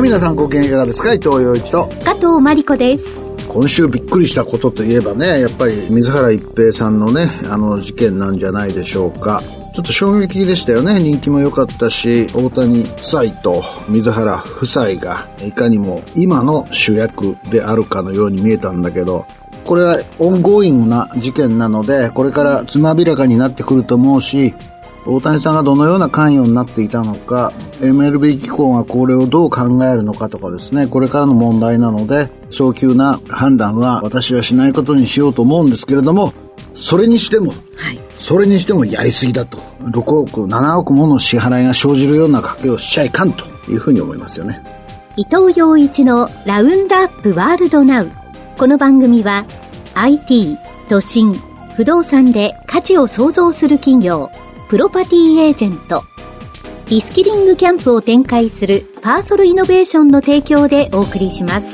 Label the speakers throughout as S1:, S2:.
S1: 皆さんご機嫌いかがですか。伊藤洋一と
S2: 加藤真理子です。
S1: 今週びっくりしたことといえばね、やっぱり水原一平さんのね事件なんじゃないでしょうか。ちょっと衝撃でしたよね。人気も良かったし、大谷夫妻と水原夫妻がいかにも今の主役であるかのように見えたんだけど、これはオンゴーイングな事件なので、これからつまびらかになってくると思うし、大谷さんがどのような関与になっていたのか、 MLB 機構がこれをどう考えるのかとかですね、これからの問題なので早急な判断は私はしないことにしようと思うんですけれども、それにしてもやりすぎだと。6億7億もの支払いが生じるような賭けをしちゃいかんというふうに思いますよね。
S2: 伊藤洋一のラウンドアップワールドナウ。この番組は IT、都心、不動産で価値を創造する企業プロパティエージェント、リスキリングキャンプを展開するパーソルイノベーションの提供でお送りします。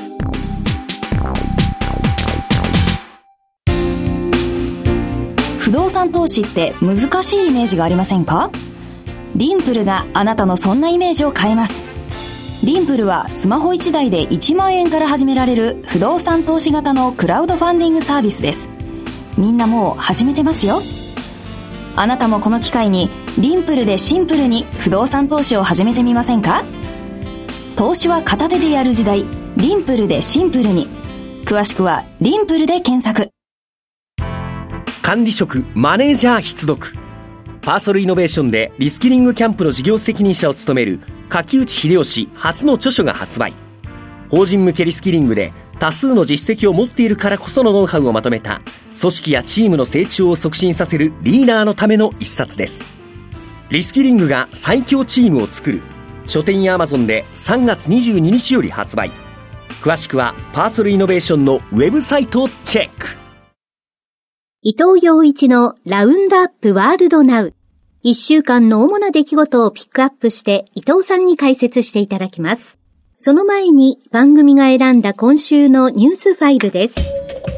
S3: 不動産投資って難しいイメージがありませんか？リンプルがあなたのそんなイメージを変えます。リンプルはスマホ1台で1万円から始められる不動産投資型のクラウドファンディングサービスです。みんなもう始めてますよ。あなたもこの機会にリンプルでシンプルに不動産投資を始めてみませんか？投資は片手でやる時代、リンプルでシンプルに。詳しくはリンプルで検索。
S4: 管理職マネージャー必読。パーソルイノベーションでリスキリングキャンプの事業責任者を務める柿内秀吉初の著書が発売。法人向けリスキリングで多数の実績を持っているからこそのノウハウをまとめた、組織やチームの成長を促進させるリーダーのための一冊です。リスキリングが最強チームを作る。書店や Amazon で3月22日より発売。詳しくはパーソルイノベーションのウェブサイトをチェック。
S2: 伊藤洋一のラウンドアップワールドナウ。1週間の主な出来事をピックアップして伊藤さんに解説していただきます。その前に番組が選んだ今週のニュースファイルです。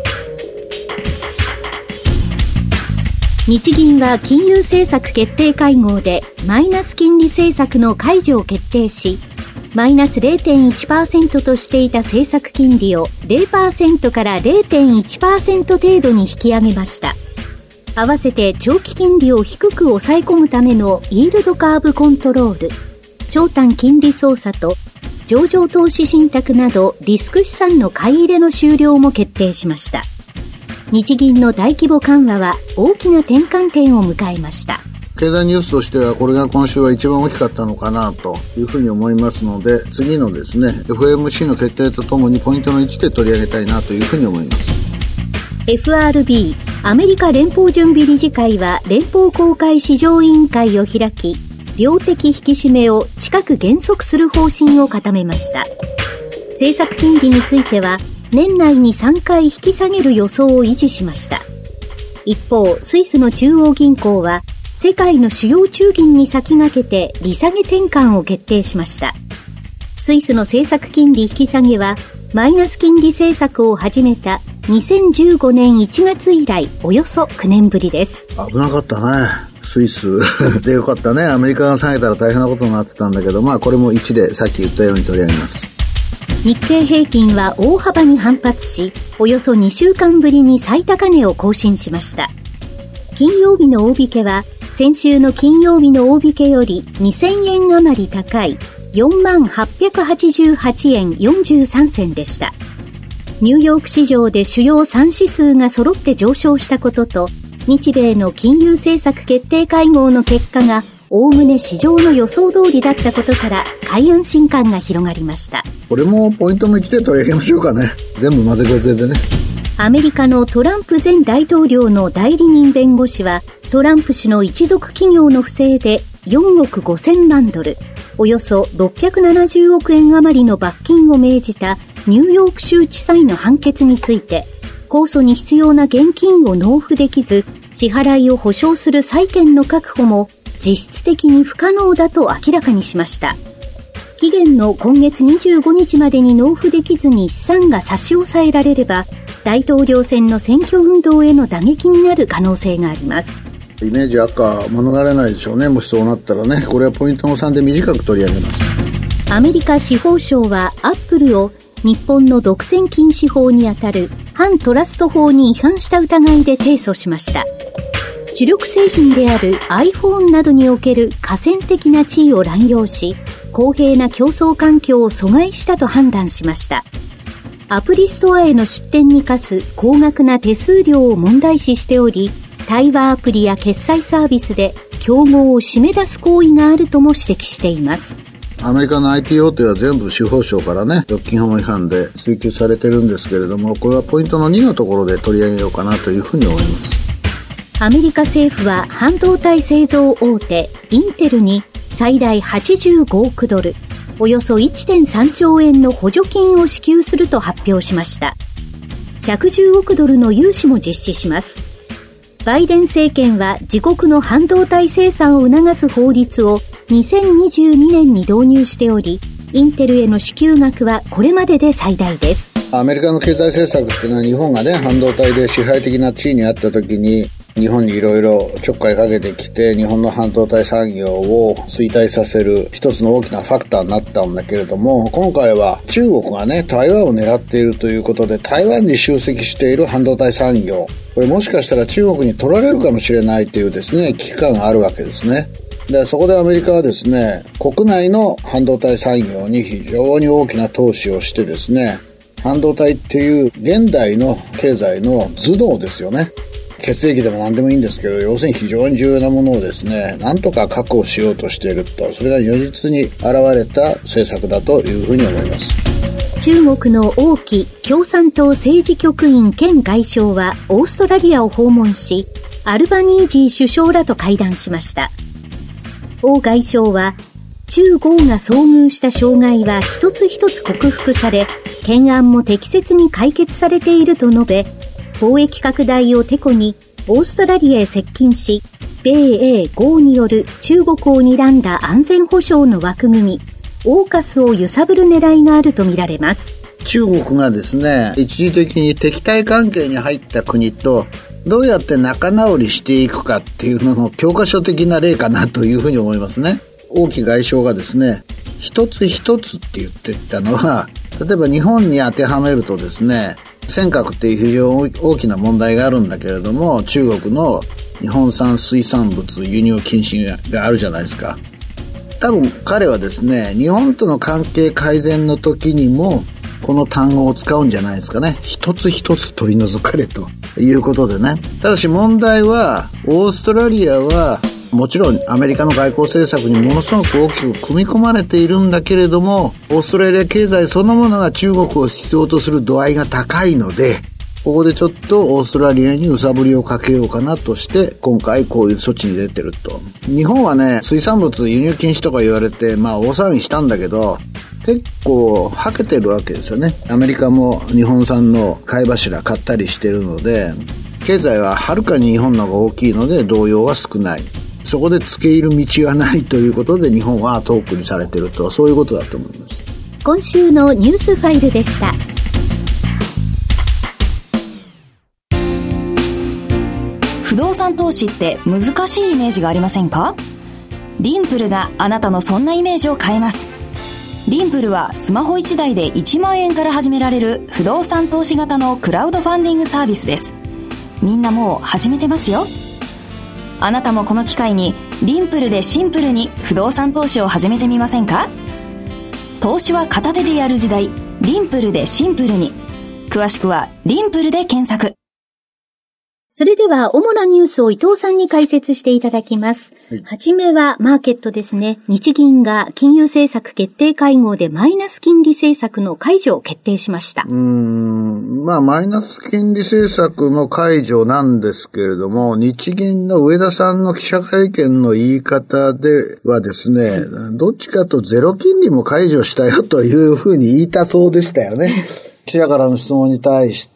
S2: 日銀は金融政策決定会合でマイナス金利政策の解除を決定し、マイナス 0.1% としていた政策金利を 0% から 0.1% 程度に引き上げました。合わせて長期金利を低く抑え込むためのイールドカーブコントロール、長短金利操作と上場投資信託などリスク資産の買い入れの終了も決定しました。日銀の大規模緩和は大きな転換点を迎えました。
S1: 経済ニュースとしてはこれが今週は一番大きかったのかなというふうに思いますので、次のですね FOMC の決定とともにポイントの1で取り上げたいなというふうに思います。
S2: FRB アメリカ連邦準備理事会は連邦公開市場委員会を開き、量的引き締めを近く減速する方針を固めました。政策金利については年内に3回引き下げる予想を維持しました。一方、スイスの中央銀行は世界の主要中銀に先駆けて利下げ転換を決定しました。スイスの政策金利引き下げはマイナス金利政策を始めた2015年1月以来およそ9年ぶりです。
S1: 危なかったね。スイスでよかったね。アメリカが下げたら大変なことになってたんだけど、これも1でさっき言ったように取り上げます。
S2: 日経平均は大幅に反発し、およそ2週間ぶりに最高値を更新しました。金曜日の大引けは先週の金曜日の大引けより2000円余り高い 4888 円43銭でした。ニューヨーク市場で主要3指数が揃って上昇したことと、日米の金融政策決定会合の結果がおおむね市場の予想通りだったことから買い安心感が広がりました。
S1: これもポイントの1で取り上げましょうかね。全部混ぜこぜでね。
S2: アメリカのトランプ前大統領の代理人弁護士は、トランプ氏の一族企業の不正で4億5000万ドル、およそ670億円余りの罰金を命じたニューヨーク州地裁の判決について、控訴に必要な現金を納付できず、支払いを保証する債権の確保も実質的に不可能だと明らかにしました。期限の今月25日までに納付できずに資産が差し押さえられれば、大統領選の選挙運動への打撃になる可能性があります。
S1: イメージ悪化免れないでしょうね。もしそうなったらね。これはポイントの3で短く取り上げます。
S2: アメリカ司法省はアップルを日本の独占禁止法にあたる反トラスト法に違反した疑いで提訴しました。主力製品である iPhone などにおける寡占的な地位を乱用し、公平な競争環境を阻害したと判断しました。アプリストアへの出店に課す高額な手数料を問題視しており、対話アプリや決済サービスで競合を締め出す行為があるとも指摘しています。
S1: アメリカの IT 大手は全部司法省からね、独禁法違反で追及されてるんですけれども、これはポイントの2のところで取り上げようかなというふうに思います。
S2: アメリカ政府は半導体製造大手インテルに最大85億ドル、およそ 1.3 兆円の補助金を支給すると発表しました。110億ドルの融資も実施します。バイデン政権は自国の半導体生産を促す法律を2022年に導入しており、インテルへの支給額はこれまでで最大です。
S1: アメリカの経済政策っていうのは日本がね、半導体で支配的な地位にあった時に日本にいろいろちょっかいかけてきて、日本の半導体産業を衰退させる一つの大きなファクターになったんだけれども、今回は中国がね、台湾を狙っているということで、台湾に集積している半導体産業、これもしかしたら中国に取られるかもしれないというですね、危機感があるわけですね。で、そこでアメリカはですね、国内の半導体産業に非常に大きな投資をしてですね、半導体っていう現代の経済の頭脳ですよね。血液でも何でもいいんですけど、要するに非常に重要なものをですね、なんとか確保しようとしていると、それが如実に現れた政策だというふうに思います。
S2: 中国の王毅共産党政治局員兼外相はオーストラリアを訪問し、アルバニージー首相らと会談しました。王外相は、中豪が遭遇した障害は一つ一つ克服され、懸案も適切に解決されていると述べ、貿易拡大をてこにオーストラリアへ接近し、米英豪による中国を睨んだ安全保障の枠組み、オーカスを揺さぶる狙いがあるとみられます。
S1: 中国がですね、一時的に敵対関係に入った国とどうやって仲直りしていくかっていうのの教科書的な例かなというふうに思いますね。王毅外相がですね、一つ一つって言ってたのは、例えば日本に当てはめるとですね、尖閣っていう非常に大きな問題があるんだけれども、中国の日本産水産物輸入禁止があるじゃないですか。多分彼はですね、日本との関係改善の時にもこの単語を使うんじゃないですかね。一つ一つ取り除かれということでね。ただし問題は、オーストラリアはもちろんアメリカの外交政策にものすごく大きく組み込まれているんだけれども、オーストラリア経済そのものが中国を必要とする度合いが高いので、ここでちょっとオーストラリアに揺さぶりをかけようかなとして今回こういう措置に出てると。日本はね、水産物輸入禁止とか言われて大騒ぎしたんだけど、結構はけてるわけですよね。アメリカも日本産の貝柱買ったりしてるので、経済ははるかに日本の方が大きいので動揺は少ない。そこで付け入る道がないということで日本は遠くにされていると、そういうことだと思います。
S2: 今週のニュースファイルでした。
S3: 不動産投資って難しいイメージがありませんか？リンプルがあなたのそんなイメージを変えます。リンプルはスマホ1台で1万円から始められる不動産投資型のクラウドファンディングサービスです。みんなもう始めてますよ。あなたもこの機会にリンプルでシンプルに不動産投資を始めてみませんか？投資は片手でやる時代、リンプルでシンプルに。詳しくはリンプルで検索。
S2: それでは主なニュースを伊藤さんに解説していただきます。はじめはマーケットですね。日銀が金融政策決定会合でマイナス金利政策の解除を決定しました。
S1: マイナス金利政策の解除なんですけれども、日銀の上田さんの記者会見の言い方ではですね、どっちかとゼロ金利も解除したよというふうに言いたそうでしたよね。記者からの質問に対して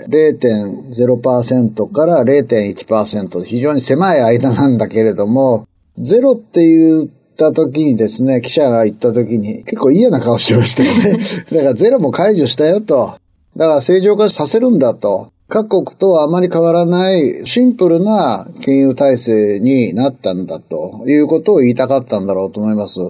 S1: 0.0% から 0.1% 非常に狭い間なんだけれども、ゼロって言った時にですね、記者が言った時に結構嫌な顔してましたよね。だからゼロも解除したよと。だから正常化させるんだと。各国とはあまり変わらないシンプルな金融体制になったんだということを言いたかったんだろうと思います。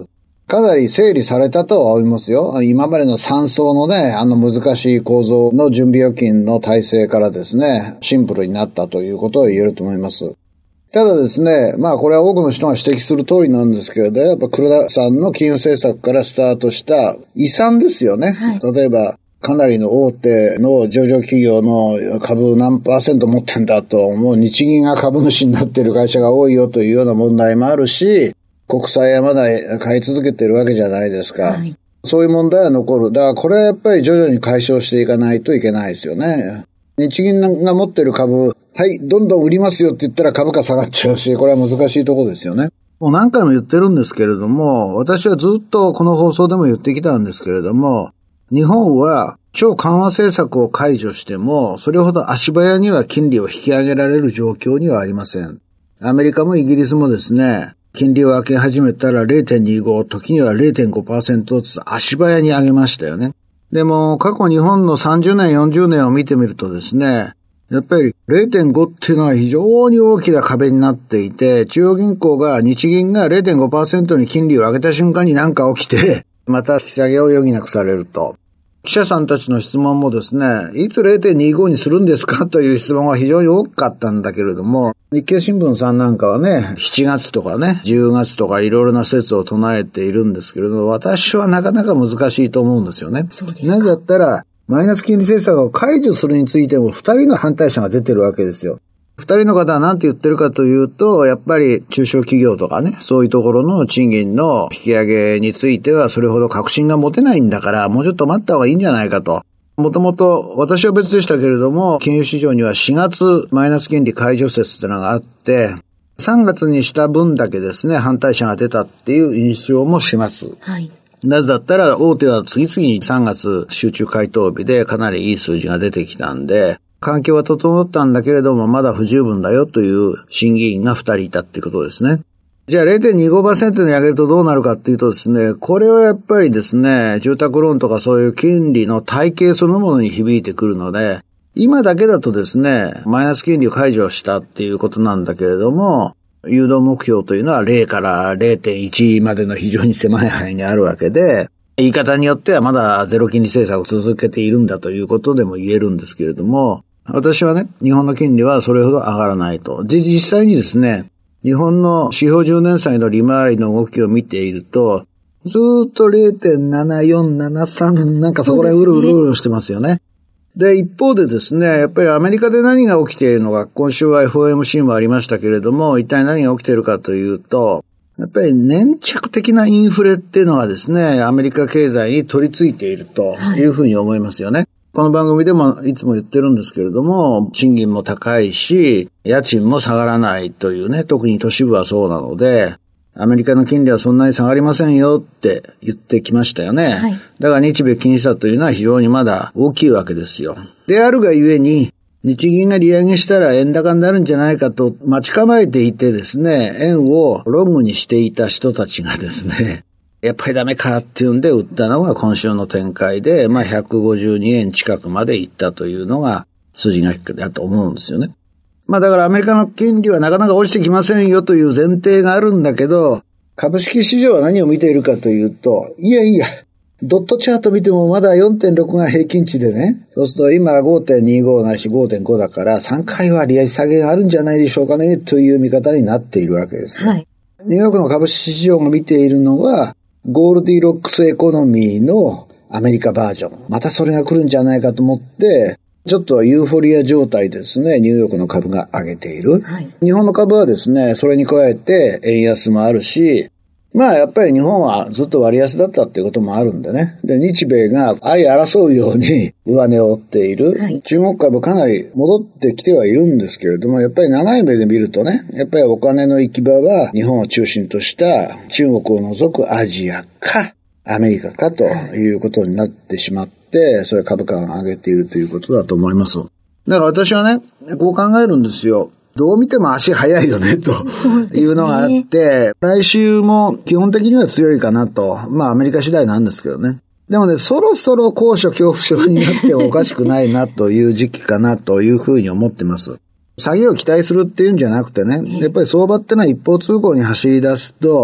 S1: かなり整理されたとは思いますよ。今までの3層のね、難しい構造の準備預金の体制からですね、シンプルになったということを言えると思います。ただですね、これは多くの人が指摘する通りなんですけれど、やっぱ黒田さんの金融政策からスタートした遺産ですよね。はい、例えば、かなりの大手の上場企業の株何%持ってんだと、もう日銀が株主になっている会社が多いよというような問題もあるし、国債はまだ買い続けているわけじゃないですか。はい、そういう問題は残る。だからこれはやっぱり徐々に解消していかないといけないですよね。日銀が持っている株、はい、どんどん売りますよって言ったら株価下がっちゃうし、これは難しいところですよね。もう何回も言ってるんですけれども、私はずっとこの放送でも言ってきたんですけれども、日本は超緩和政策を解除しても、それほど足早には金利を引き上げられる状況にはありません。アメリカもイギリスもですね、金利を上げ始めたら 0.25、時には 0.5% ずつ足早に上げましたよね。でも過去日本の30年、40年を見てみるとですね、やっぱり 0.5 っていうのは非常に大きな壁になっていて、中央銀行が日銀が 0.5% に金利を上げた瞬間に何か起きて、また引き下げを余儀なくされると。記者さんたちの質問もですね、いつ 0.25 にするんですかという質問が非常に多かったんだけれども、日経新聞さんなんかはね、7月とかね、10月とかいろいろな説を唱えているんですけれども、私はなかなか難しいと思うんですよね。なぜだったら、マイナス金利政策を解除するについても2人の反対者が出てるわけですよ。2人の方は何て言ってるかというと、やっぱり中小企業とかね、そういうところの賃金の引き上げについてはそれほど確信が持てないんだから、もうちょっと待った方がいいんじゃないかと。もともと私は別でしたけれども、金融市場には4月マイナス金利解除説ってのがあって、3月にした分だけですね、反対者が出たっていう印象もします。はい。なぜだったら大手は次々に3月集中回答日でかなりいい数字が出てきたんで、環境は整ったんだけれどもまだ不十分だよという審議員が2人いたっていうことですね。じゃあ 0.25% に上げるとどうなるかっていうとですね、これはやっぱりですね、住宅ローンとかそういう金利の体系そのものに響いてくるので、今だけだとですね、マイナス金利を解除したっていうことなんだけれども、誘導目標というのは0から 0.1 までの非常に狭い範囲にあるわけで、言い方によってはまだゼロ金利政策を続けているんだということでも言えるんですけれども、私はね、日本の金利はそれほど上がらないと。実際にですね、日本の指標10年債の利回りの動きを見ていると、ずーっと 0.7473 なんかそこらへんうろうろしてますよね。で、一方でですね、やっぱりアメリカで何が起きているのか、今週は FOMC もありましたけれども、一体何が起きているかというと、やっぱり粘着的なインフレっていうのがですね、アメリカ経済に取り付いているというふうに思いますよね。この番組でもいつも言ってるんですけれども、賃金も高いし、家賃も下がらないというね、特に都市部はそうなので、アメリカの金利はそんなに下がりませんよって言ってきましたよね。はい、だから日米金利差というのは非常にまだ大きいわけですよ。であるがゆえに、日銀が利上げしたら円高になるんじゃないかと待ち構えていてですね、円をロングにしていた人たちがですね、やっぱりダメかっていうんで売ったのが今週の展開で、152円近くまで行ったというのが筋書きだと思うんですよね。だからアメリカの金利はなかなか落ちてきませんよという前提があるんだけど、株式市場は何を見ているかというと、いや、ドットチャート見てもまだ 4.6 が平均値でね、そうすると今 5.25 ないし 5.5 だから3回は利上げ下げがあるんじゃないでしょうかねという見方になっているわけですよ。はい、ニューヨークの株式市場が見ているのは、ゴールディロックスエコノミーのアメリカバージョン。またそれが来るんじゃないかと思って、ちょっとユーフォリア状態ですね、ニューヨークの株が上げている。はい、日本の株はですね、それに加えて円安もあるし、やっぱり日本はずっと割安だったっていうこともあるんでね。で、日米が相争うように上値を追っている。はい、中国株かなり戻ってきてはいるんですけれども、やっぱり長い目で見るとね、やっぱりお金の行き場は日本を中心とした中国を除くアジアかアメリカかということになってしまって、それ株価が上げているということだと思います。だから私はね、こう考えるんですよ。どう見ても足早いよね、というのがあって、来週も基本的には強いかなと。アメリカ次第なんですけどね。でもね、そろそろ高所恐怖症になってもおかしくないなという時期かなというふうに思ってます。下げを期待するっていうんじゃなくてね、やっぱり相場ってのは一方通行に走り出すと、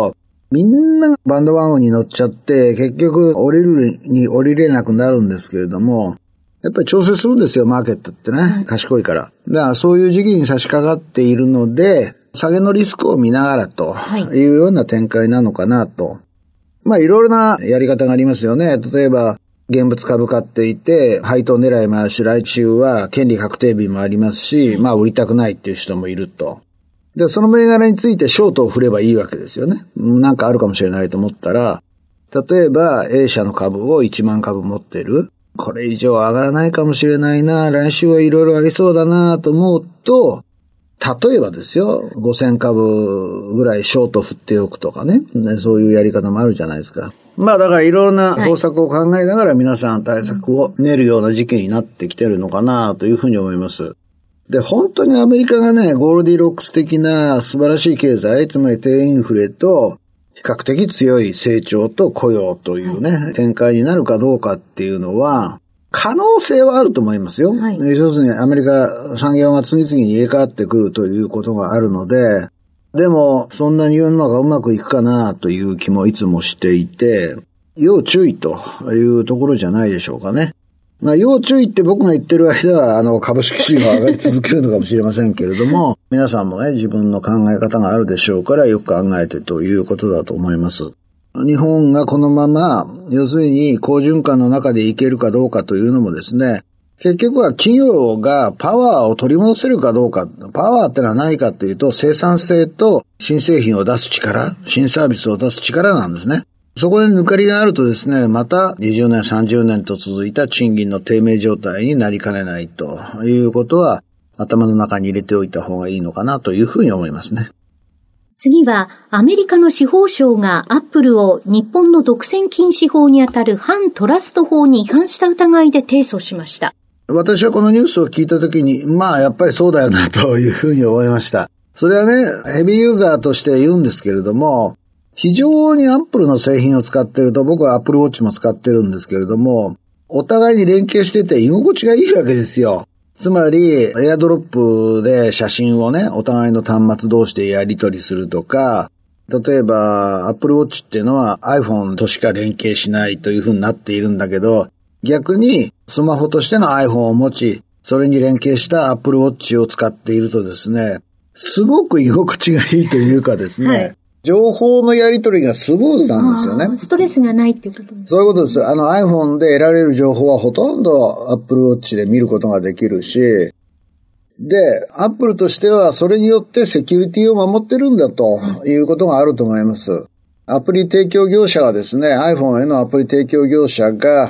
S1: みんながバンドワゴンに乗っちゃって、結局降りれなくなるんですけれども、やっぱり調整するんですよ、マーケットってね。賢いから。だからそういう時期に差し掛かっているので、下げのリスクを見ながらというような展開なのかなと。まあいろいろなやり方がありますよね。例えば、現物株買っていて、配当狙いもあるし、来週は権利確定日もありますし、まあ売りたくないっていう人もいると。で、その銘柄についてショートを振ればいいわけですよね。なんかあるかもしれないと思ったら、例えば A 社の株を1万株持ってる。これ以上上がらないかもしれないな、来週はいろいろありそうだなと思うと、例えばですよ、5000株ぐらいショート振っておくとかね、そういうやり方もあるじゃないですか。まあだからいろんな方策を考えながら皆さん対策を練るような時期になってきてるのかなというふうに思います。で、本当にアメリカがね、ゴールディロックス的な素晴らしい経済、つまり低インフレと比較的強い成長と雇用というね、展開になるかどうかっていうのは、可能性はあると思いますよ。要するにアメリカ産業が次々に入れ替わってくるということがあるので、でもそんなに世の中うまくいくかなという気もいつもしていて、要注意というところじゃないでしょうかね。まあ要注意って僕が言ってる間は株式市場が上がり続けるのかもしれませんけれども、皆さんもね自分の考え方があるでしょうからよく考えてということだと思います。日本がこのまま、要するに好循環の中でいけるかどうかというのもですね、結局は企業がパワーを取り戻せるかどうか。パワーってのは何かというと、生産性と新製品を出す力、新サービスを出す力なんですね。そこで抜かりがあるとですね、また20年、30年と続いた賃金の低迷状態になりかねないということは、頭の中に入れておいた方がいいのかなというふうに思いますね。
S2: 次は、アメリカの司法省がアップルを日本の独占禁止法にあたる反トラスト法に違反した疑いで提訴しました。
S1: 私はこのニュースを聞いたときに、まあやっぱりそうだよなというふうに思いました。それはね、ヘビーユーザーとして言うんですけれども、非常にアップルの製品を使ってると、僕はアップルウォッチも使ってるんですけれども、お互いに連携してて居心地がいいわけですよ。つまり、エアドロップで写真をね、お互いの端末同士でやり取りするとか、例えば、Apple Watch っていうのは iPhone としか連携しないというふうになっているんだけど、逆にスマホとしての iPhone を持ち、それに連携した Apple Watch を使っているとですね、すごく居心地がいいというかですね、情報のやり取りがスムーズなんですよね。
S2: ストレスがないっていうことですね。
S1: そういうことです。iPhone で得られる情報はほとんど Apple Watch で見ることができるし、で、Apple としてはそれによってセキュリティを守ってるんだということがあると思います。アプリ提供業者はですね、iPhone へのアプリ提供業者が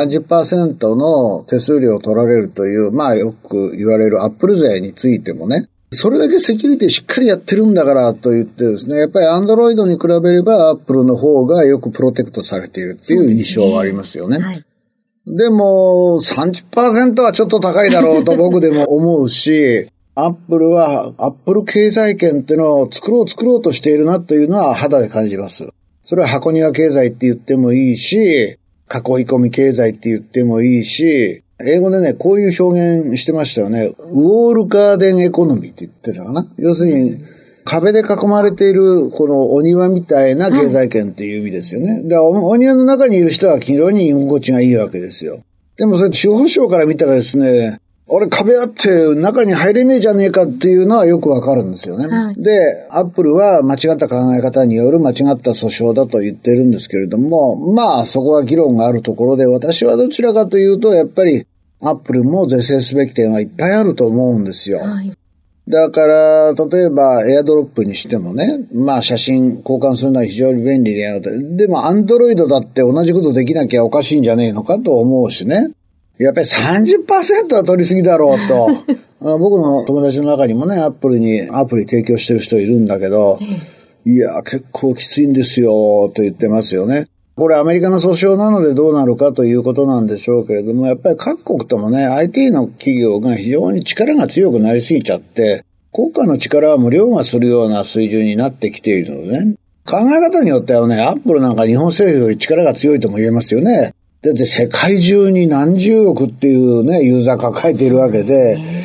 S1: 30% の手数料を取られるという、まあよく言われる Apple 税についてもね、それだけセキュリティしっかりやってるんだからと言ってですね、やっぱり Android に比べれば Apple の方がよくプロテクトされているっていう印象はありますよね。でも 30% はちょっと高いだろうと僕でも思うし、Apple は Apple 経済圏っていうのを作ろうとしているなというのは肌で感じます。それは箱庭経済って言ってもいいし、囲い込み経済って言ってもいいし、英語でね、こういう表現してましたよね。ウォールガーデンエコノミーって言ってるのかな。要するに、壁で囲まれている、このお庭みたいな経済圏っていう意味ですよね。だからお庭の中にいる人は非常に居心地がいいわけですよ。でもそれ司法省から見たらですね、俺壁あって中に入れねえじゃねえかっていうのはよくわかるんですよね。で、アップルは間違った考え方による間違った訴訟だと言ってるんですけれども、まあそこは議論があるところで、私はどちらかというとやっぱりアップルも是正すべき点はいっぱいあると思うんですよ。だから、例えばエアドロップにしてもね、まあ写真交換するのは非常に便利である。でもアンドロイドだって同じことできなきゃおかしいんじゃねえのかと思うしね。やっぱり 30% は取りすぎだろうと。僕の友達の中にもね、アップルにアプリ提供してる人いるんだけど、いや、結構きついんですよ、と言ってますよね。これアメリカの訴訟なのでどうなるかということなんでしょうけれども、やっぱり各国ともね、IT の企業が非常に力が強くなりすぎちゃって、国家の力は無料がするような水準になってきているのでね。考え方によってはね、アップルなんか日本政府より力が強いとも言えますよね。だって世界中に何十億っていうね、ユーザー抱えているわけで、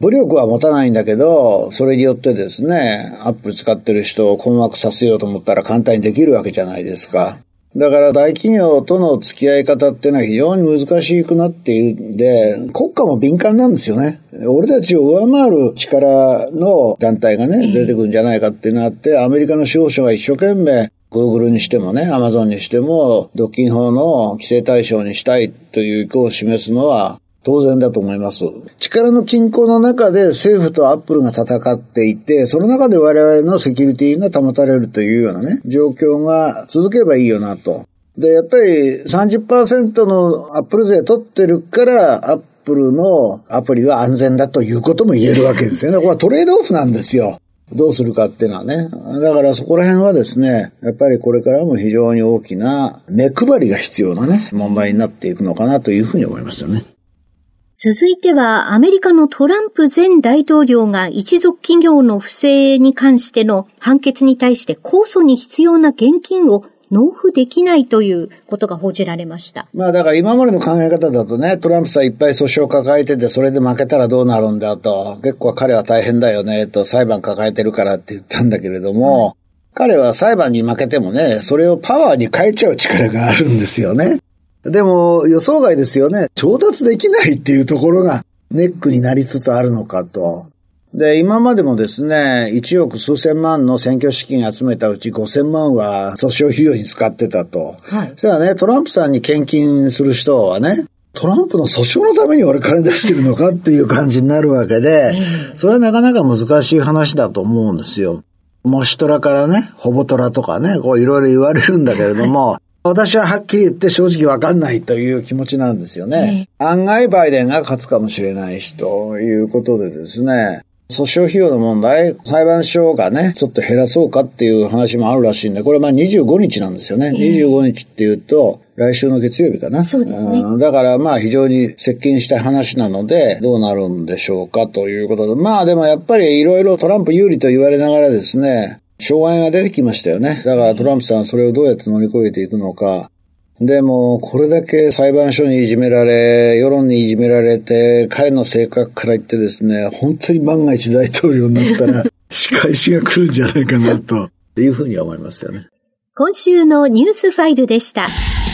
S1: 武力は持たないんだけど、それによってですね、アップル使ってる人を困惑させようと思ったら簡単にできるわけじゃないですか。だから大企業との付き合い方っていうのは非常に難しくなっているんで、国家も敏感なんですよね。俺たちを上回る力の団体がね、出てくるんじゃないかっていうのがあって、アメリカの司法省が一生懸命、Google にしてもね、Amazon にしても、独禁法の規制対象にしたいという意向を示すのは当然だと思います。力の均衡の中で政府とアップルが戦っていて、その中で我々のセキュリティが保たれるというようなね、状況が続けばいいよなと。で、やっぱり 30% のアップル税取ってるから、アップルのアプリは安全だということも言えるわけですよね。これはトレードオフなんですよ。どうするかっていうのはね。だからそこら辺はですね、やっぱりこれからも非常に大きな目配りが必要なね、問題になっていくのかなというふうに思いますよね。
S2: 続いては、アメリカのトランプ前大統領が一族企業の不正に関しての判決に対して控訴に必要な現金を納付できないということが報じられました。
S1: まあだから今までの考え方だとね、トランプさんいっぱい訴訟を抱えてて、それで負けたらどうなるんだと、結構彼は大変だよねと、裁判抱えてるからって言ったんだけれども、彼は裁判に負けてもね、それをパワーに変えちゃう力があるんですよね。でも予想外ですよね。調達できないっていうところがネックになりつつあるのかと。で、今までもですね、1億数千万の選挙資金集めたうち5000万は訴訟費用に使ってたと。はい。そしたらね、トランプさんに献金する人はね、トランプの訴訟のために俺金出してるのかっていう感じになるわけで、それはなかなか難しい話だと思うんですよ。もしトラからね、ホボトラとかね、こういろいろ言われるんだけれども、私ははっきり言って正直わかんないという気持ちなんですよね。案外バイデンが勝つかもしれないしということでですね、訴訟費用の問題、裁判所がね、ちょっと減らそうかっていう話もあるらしいんで、これまあ25日なんですよね。25日っていうと、来週の月曜日かな。
S2: そうですね。
S1: だからまあ非常に接近した話なので、どうなるんでしょうかということで、まあでもやっぱりいろいろトランプ有利と言われながらですね、障害が出てきましたよね。だからトランプさんそれをどうやって乗り越えていくのか。でも、これだけ裁判所にいじめられ、世論にいじめられて、彼の性格から言ってですね、本当に万が一大統領になったら、仕返しが来るんじゃないかな、というふうに思いますよね。
S2: 今週のニュースファイルでした。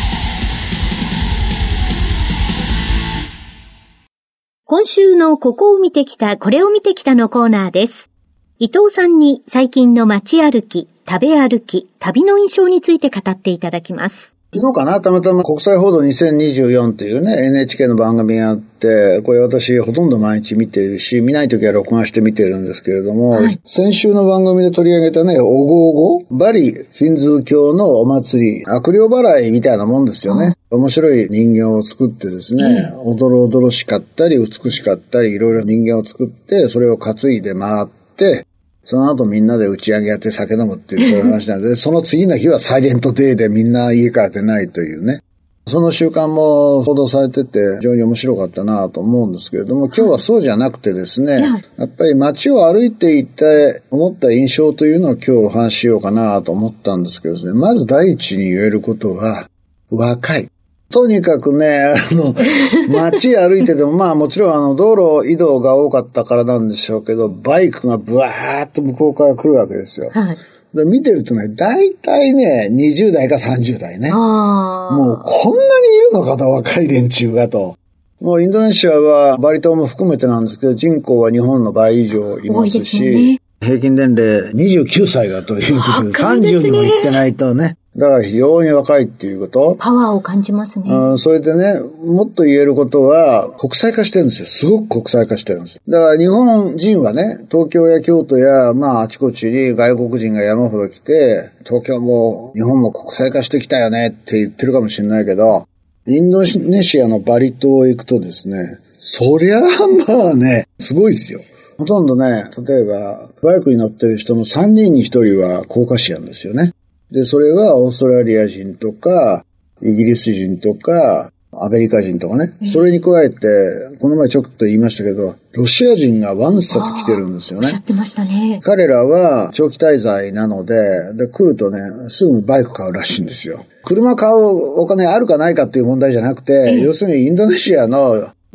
S2: 今週のここを見てきた、これを見てきたのコーナーです。伊藤さんに最近の街歩き、食べ歩き、旅の印象について語っていただきます。
S1: 昨日かな、たまたま国際報道2024っていうね、NHK の番組があって、これ私ほとんど毎日見ているし、見ないときは録画して見ているんですけれども、はい、先週の番組で取り上げたね、おごおご、バリヒンズー教のお祭り、悪霊払いみたいなもんですよね。面白い人形を作ってですね、おどろおどろしかったり、美しかったり、いろいろ人形を作って、それを担いで回って、その後みんなで打ち上げやって酒飲むっていうそういう話なんで、その次の日はサイレントデーでみんな家から出ないというね。その習慣も報道されてて非常に面白かったなと思うんですけれども、今日はそうじゃなくてですね、やっぱり街を歩いていて思った印象というのを今日お話ししようかなと思ったんですけどですね、まず第一に言えることは、若い。とにかくね、街歩いてても、まあもちろん道路移動が多かったからなんでしょうけど、バイクがブワーッと向こうから来るわけですよ。はい。で見てるとね、大体ね、20代か30代ね。もうこんなにいるのかと、若い連中がと。もうインドネシアはバリ島も含めてなんですけど、人口は日本の倍以上いますし、平均年齢29歳だということで、30にも行ってないとね。だから非常に若いっていうこと。
S2: パワーを感じますね。
S1: それでね、もっと言えることは、国際化してるんですよ。すごく国際化してるんです。だから日本人はね、東京や京都や、まああちこちに外国人が山ほど来て、東京も日本も国際化してきたよねって言ってるかもしれないけど、インドネシアのバリ島へ行くとですね、そりゃあまあね、すごいですよ。ほとんどね、例えば、バイクに乗ってる人の3人に1人はコーカシアンですよね。で、それはオーストラリア人とか、イギリス人とか、アメリカ人とかね。それに加えて、この前ちょっと言いましたけど、ロシア人がわんさと来てるんですよね。
S2: おっしゃってましたね。
S1: 彼らは長期滞在なので、来るとね、すぐバイク買うらしいんですよ。車買うお金あるかないかっていう問題じゃなくて、要するにインドネシアの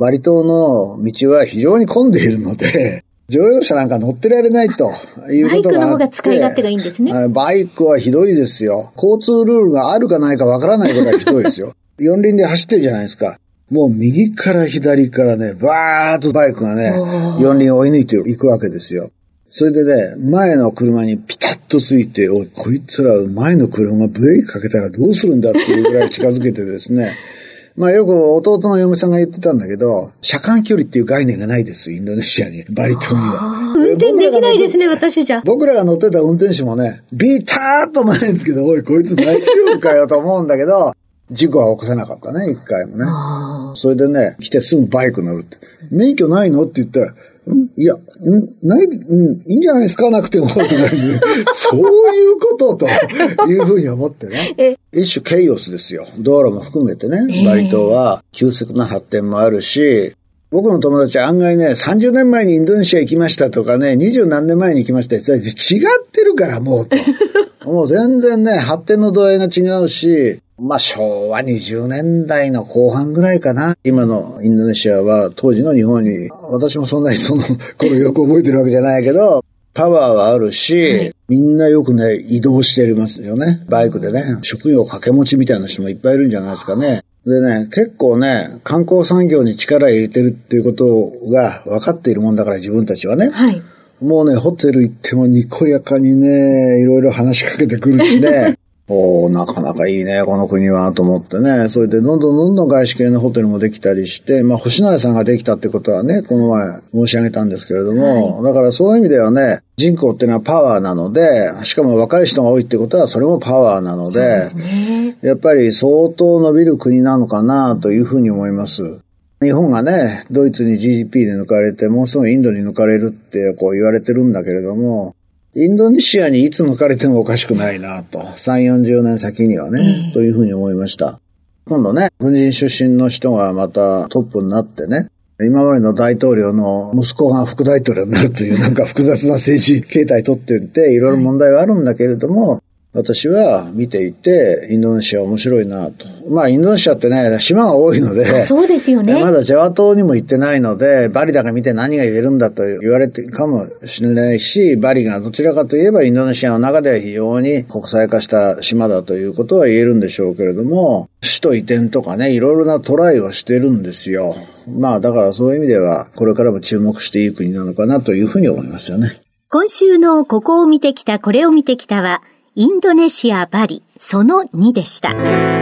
S1: バリ島の道は非常に混んでいるので、乗用車なんか乗ってられないということがあって。バイク
S2: の方が使い勝手がいいんですね。
S1: バイクはひどいですよ。交通ルールがあるかないかわからないぐらいひどいですよ。四輪で走ってるじゃないですか。もう右から左からね、バーッとバイクがね、四輪を追い抜いていくわけですよ。それでね、前の車にピタッとついて、おい、こいつら前の車がブレーキかけたらどうするんだっていうぐらい近づけてですね、まあよく弟の嫁さんが言ってたんだけど、車間距離っていう概念がないです、インドネシアに、バリ島には。
S2: 運転できないですね、私じゃ。
S1: 僕らが乗ってた運転手もね、ビターッと前ですけど、おい、こいつ大丈夫かよと思うんだけど、事故は起こせなかったね、一回もね。それでね、来てすぐバイク乗るって。免許ないのって言ったら、いや、ない、いいんじゃないですか、なくても。そういうことというふうに思ってね。一種ケイオスですよ。道路も含めてね、バリ島は急速な発展もあるし、僕の友達は案外ね、30年前にインドネシア行きましたとかね、20何年前に行きましたって違ってるからもうと。もう全然ね、発展の度合いが違うし、まあ昭和20年代の後半ぐらいかな。今のインドネシアは当時の日本に、私もそんなにその頃よく覚えてるわけじゃないけど、パワーはあるし、みんなよくね、移動していますよね。バイクでね、職業掛け持ちみたいな人もいっぱいいるんじゃないですかね。でね、結構ね、観光産業に力入れてるっていうことが分かっているもんだから自分たちはね。はい。もうね、ホテル行ってもにこやかにね、いろいろ話しかけてくるしね。なかなかいいね、この国は、と思ってね。それでどんどん外資系のホテルもできたりして、まあ、星野屋さんができたってことはね、この前申し上げたんですけれども、だからそういう意味ではね、人口っていうのはパワーなので、しかも若い人が多いってことはそれもパワーなので、やっぱり相当伸びる国なのかなというふうに思います。日本がね、ドイツに GDP で抜かれて、もうすぐインドに抜かれるってこう言われてるんだけれども、インドネシアにいつ抜かれてもおかしくないなと。3、40年先にはね、というふうに思いました。今度ね、軍人出身の人がまたトップになってね、今までの大統領の息子が副大統領になるというなんか複雑な政治形態取っていて、いろいろ問題はあるんだけれども、私は見ていて、インドネシア面白いなと。まあ、インドネシアってね、島が多いので、
S2: そうですよね。
S1: まだジャワ島にも行ってないので、バリだけ見て何が言えるんだと言われてかもしれないし、バリがどちらかといえばインドネシアの中では非常に国際化した島だということは言えるんでしょうけれども、首都移転とかね、いろいろなトライをしてるんですよ。まあ、だからそういう意味では、これからも注目していい国なのかなというふうに思いますよね。
S2: 今週のここを見てきた、これを見てきたは、インドネシア・バリ、その2でした。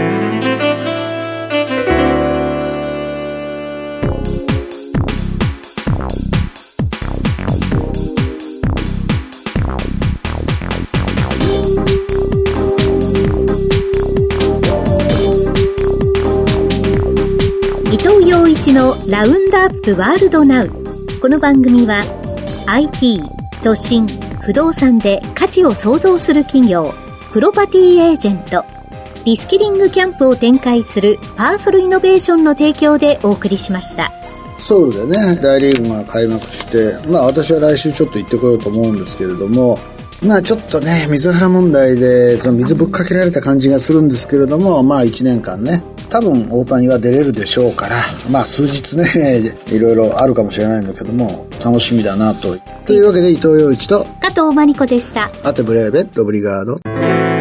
S2: 伊藤洋一のラウンドアップワールドナウ。この番組は IT、都心、不動産で価値を創造する企業、プロパティエージェント、リスキリングキャンプを展開するパーソルイノベーションの提供でお送りしました。
S1: ソウルでね、大リーグが開幕して、まあ私は来週ちょっと行ってこようと思うんですけれども、まあちょっとね、水原問題でその水ぶっかけられた感じがするんですけれども、まあ1年間ね、多分大谷は出れるでしょうから、まあ数日ね、いろいろあるかもしれないんだけども、楽しみだなと。というわけで伊藤洋一と
S2: 加藤真理子でした。
S1: アテブレーベットオブリガード。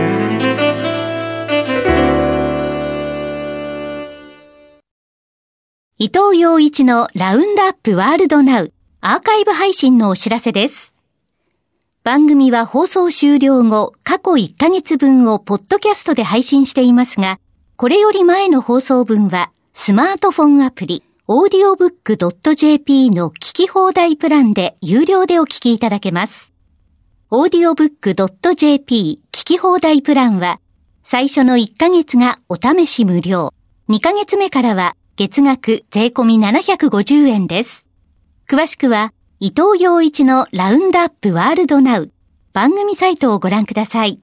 S2: 伊藤洋一のラウンドアップワールドナウアーカイブ配信のお知らせです。番組は放送終了後、過去1ヶ月分をポッドキャストで配信していますが、これより前の放送分はスマートフォンアプリaudiobook.jp の聞き放題プランで有料でお聞きいただけます。audiobook.jp 聞き放題プランは最初の1ヶ月がお試し無料、2ヶ月目からは月額税込み750円です。詳しくは伊藤洋一のラウンドアップワールドナウ番組サイトをご覧ください。